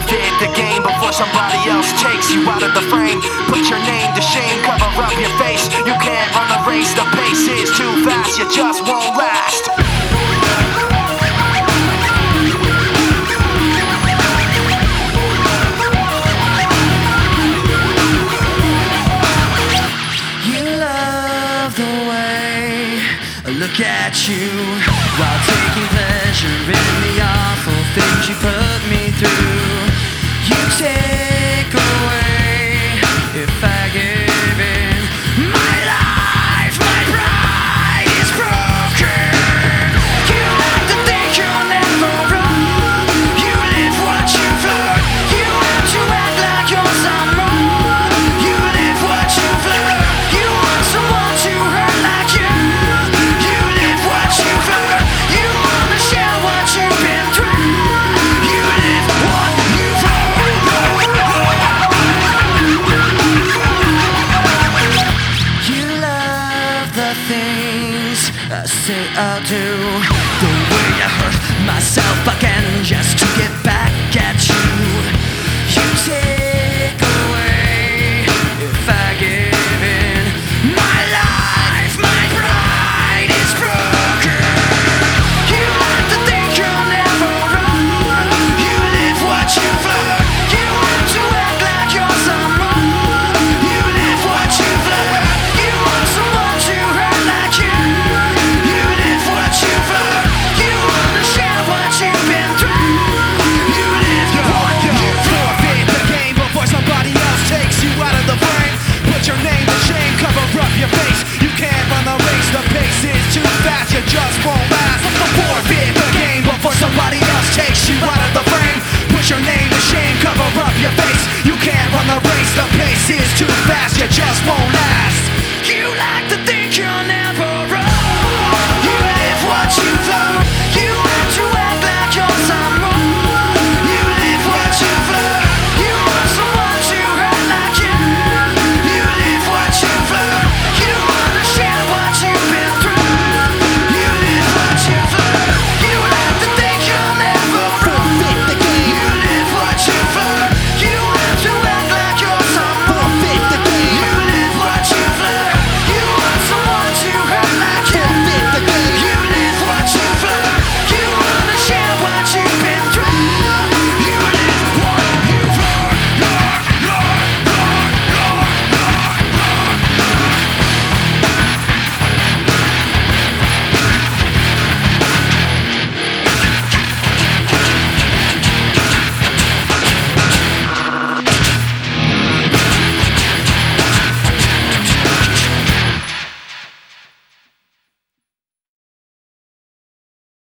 forfeit the game before somebody else takes you out of the frame. Put your name to shame, cover up your face. You can't run the race, the pace is too fast, you just won't last. Look at you while taking pleasure in the awful things you put me through. You take away if I give in. My life, my pride is broken. You like to think you're never wrong. You live what you've learned. You have to act like you're someone. You live what you've learned. You want someone to hurt like you. You wanna share what you've been through. You live what you've learned. You love the things I say I'll do.